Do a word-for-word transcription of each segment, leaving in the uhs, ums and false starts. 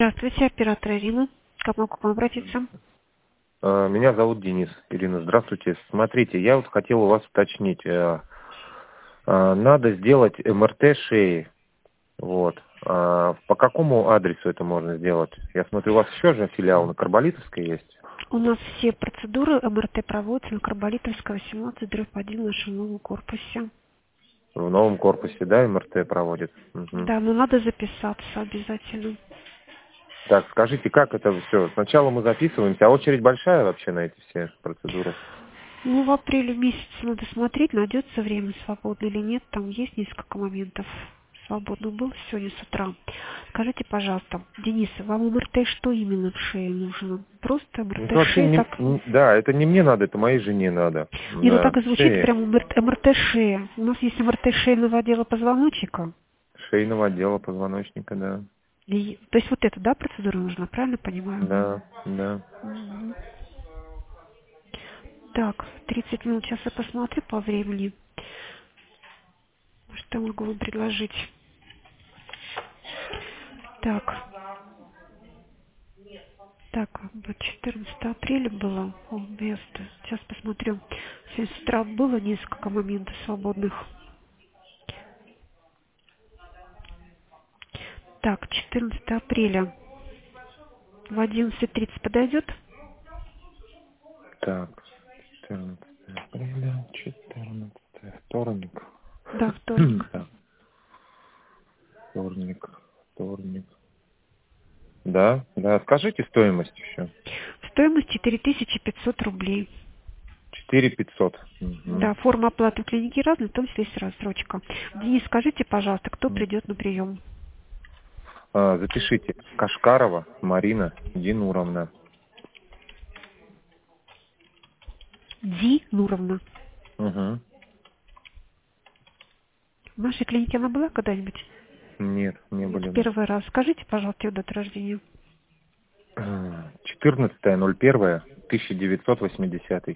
Здравствуйте, оператор Ирина. Как могу к вам обратиться? Меня зовут Денис. Ирина, здравствуйте. Смотрите, я вот хотел у вас уточнить. Надо сделать эм эр тэ шеи. Вот. По какому адресу это можно сделать? Я смотрю, у вас еще же филиал на Карболитовской есть? У нас все процедуры эм эр тэ проводятся на Карболитовской, восемнадцать, дробь один в нашем новом корпусе. В новом корпусе, да, эм эр тэ проводит? Угу. Да, но надо записаться обязательно. Так, скажите, как это все? Сначала мы записываемся, а очередь большая вообще на эти все процедуры? Ну, в апреле месяце надо смотреть, найдется время свободно или нет. Там есть несколько моментов. Свободно был сегодня с утра. Скажите, пожалуйста, Денис, вам эм эр тэ что именно в шее нужно? Просто эм эр Ну, тэ это вообще шеи, не, так? не- да, это не мне надо, это моей жене надо. Не, ну Да, так и звучит шеи, прям эм эр тэ шея. У нас есть эм эр тэ шейного отдела позвоночника. шейного отдела позвоночника, да. И, то есть вот эта, да, процедура нужна, правильно понимаю? Да, да. Мгм. Так, тридцать минут, сейчас я посмотрю по времени, что могу вам предложить. Так, так, вот четырнадцатого апреля было, о, место. Сейчас посмотрю. Сегодня с утра было несколько моментов свободных. Так, четырнадцатого апреля в одиннадцать тридцать подойдет? Так, четырнадцатое апреля, четырнадцатое, вторник. Да, вторник. Да, вторник, вторник. Да, да, скажите стоимость еще. Стоимость четыре тысячи пятьсот рублей. Четыре пятьсот. Угу. Да, форма оплаты в клинике разная, в том числе есть рассрочка. Денис, скажите, пожалуйста, кто придет на прием? А, запишите. Кашкарова Марина Динуровна. Ди Нуровна. Угу. В нашей клинике она была когда-нибудь? Нет, не Это были бы. первый раз. Скажите, пожалуйста, ее дату рождения. четырнадцатое ноль первое тысяча девятьсот восьмидесятый.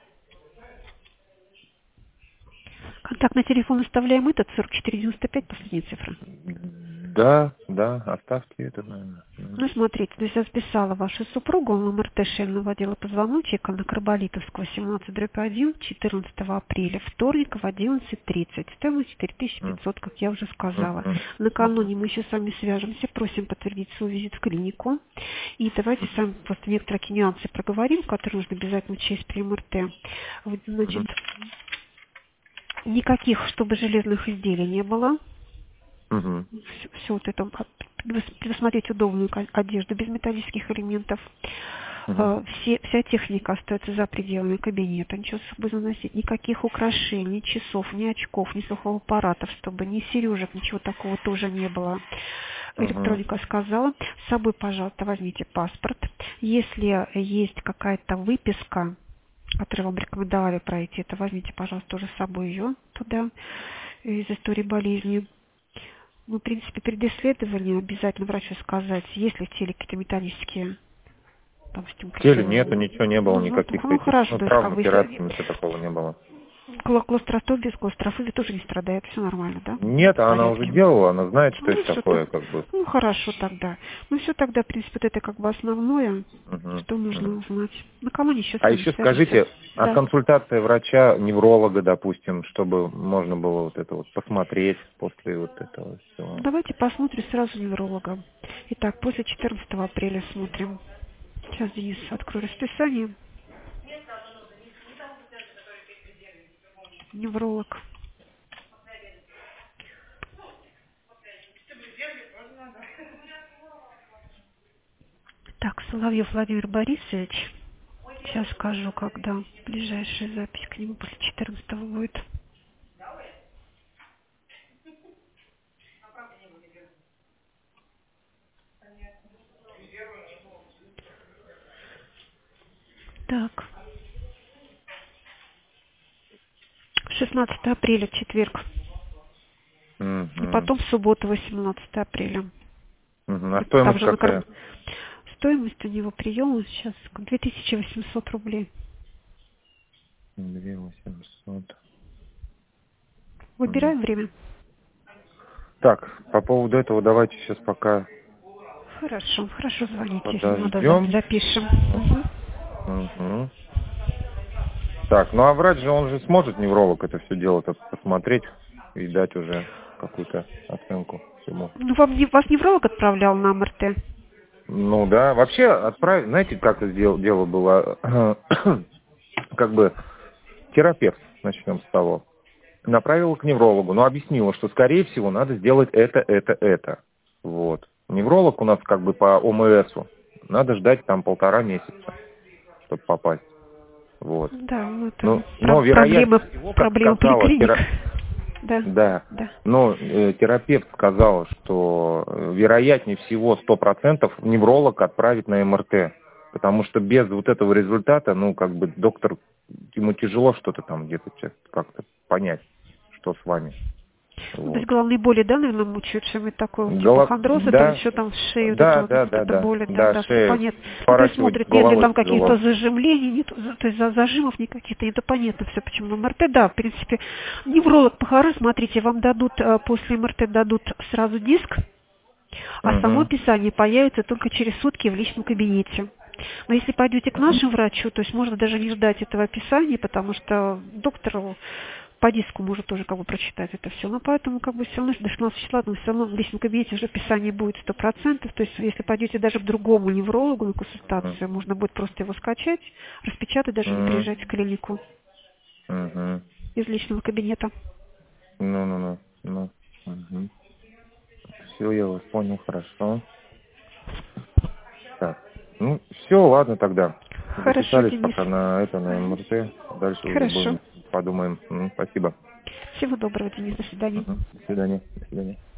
Контактный телефон оставляем этот, сорок четыре девяносто пять, последняя цифра. Да, да, оставьте это, наверное. Ну, смотрите, то есть я записала вашу супругу в эм эр тэ шейного отдела позвоночника на Карболитовского, семнадцать дробь один, четырнадцатого апреля, вторник в одиннадцать тридцать. Стоимость четыре тысячи пятьсот, как я уже сказала. Накануне мы еще с вами свяжемся, просим подтвердить свой визит в клинику. И давайте с вами просто некоторые нюансы проговорим, которые нужно обязательно учесть при эм эр тэ. Вот, значит, никаких, чтобы железных изделий не было. Угу. Все, все вот это, предусмотреть удобную одежду без металлических элементов. Угу. Все, вся техника остается за пределами кабинета. Ничего с собой заносить. Никаких украшений, ни часов, ни очков, ни слуховых аппаратов, чтобы ни сережек, ничего такого тоже не было. Угу. Электроника сказала. С собой, пожалуйста, возьмите паспорт. Если есть какая-то выписка, которую вам рекомендовали пройти, то возьмите, пожалуйста, тоже с собой ее туда из истории болезни. Ну, в принципе, перед исследованием обязательно врачу сказать, есть ли в теле какие-то металлические, допустим, В теле какие-то... нету, ничего не было, Ну, ну, никаких ну, этих, хорошо, ну, то есть, как травм, бы, операций, если ничего такого не было. кла- клаустрофобия, клаустрофобия тоже не страдает, все нормально, да? Нет, В а она уже порядке. делала, она знает, что Ну, это все так. такое, как бы. Ну, хорошо тогда. Ну, все тогда, в принципе, вот это как бы основное, Угу. что нужно узнать. Накануне еще с А вами еще свяжемся. скажите, а Да. консультация врача, невролога, допустим, чтобы можно было вот это вот посмотреть после вот этого всего? Давайте посмотрим сразу невролога. Итак, после четырнадцатого апреля смотрим. Сейчас, Денис, открою расписание. Невролог. Так, Соловьев Владимир Борисович. Сейчас скажу, когда ближайшая запись к нему после четырнадцатого будет. Так, шестнадцатого апреля, четверг. И Угу. потом в субботу, восемнадцатого апреля. Угу. А Это стоимость также на какая? Карб... Стоимость у него приема сейчас две тысячи восемьсот рублей. Две восемьсот. Угу. Выбираем время. Так, по поводу этого давайте сейчас пока Хорошо, хорошо, звоните, если Подождем. надо, запишем. Угу. Угу. Так, ну а врач же, он же сможет, невролог, это все дело-то посмотреть и дать уже какую-то оценку всему. Ну, вам, не- вас невролог отправлял на МРТ? Ну да, вообще отправить, знаете, как это дело, дело было, как бы терапевт, начнем с того, направила к неврологу, но объяснила, что, скорее всего, надо сделать это, это, это. Вот. Невролог у нас как бы по ОМСу. Надо ждать там полтора месяца, чтобы попасть. Вот. Да, ну это Ну, про- но вероятнее проблемы, всего, как проблемы сказала, поликлиник. тера... Да. да. Да. Но э, терапевт сказал, что э, вероятнее всего сто процентов невролог отправит на МРТ. Потому что без вот этого результата, ну, как бы доктор, ему тяжело что-то там где-то как-то понять, что с вами. Ну, Вот. то есть головные боли, да, наверное, мучают, что-нибудь такое, типа Голов... хондроз, это Да, еще там в шее, да, вот да, это вот, да, это да, боли, да, да, да, все шею понятно. Ну, то есть поворачивать смотрят, если головой там каких-то тяжело. зажимлений, нет, за- то есть за- зажимов никаких-то, это понятно все, почему МРТ, да, в принципе, невролог ПХР, смотрите, вам дадут, э, после МРТ дадут сразу диск, а само Угу. описание появится только через сутки в личном кабинете. Но если пойдете к нашему врачу, то есть можно даже не ждать этого описания, потому что доктор по диску может тоже как бы прочитать это все. Но поэтому как бы все равно до шестнадцатого числа, но все равно в личном кабинете уже описание будет сто процентов. То есть если пойдете даже к другому неврологу на консультацию, можно будет просто его скачать, распечатать, даже не приезжать в клинику Угу. из личного кабинета. Ну, ну, ну, ну. Угу. Все, я вас понял, хорошо. Так, ну, все, ладно тогда. Хорошо, Записались Денис. пока на это, на МРТ. Дальше уже Хорошо. будем, подумаем. М, Спасибо. Всего доброго, Денис. До свидания. Мгм. До свидания. До свидания.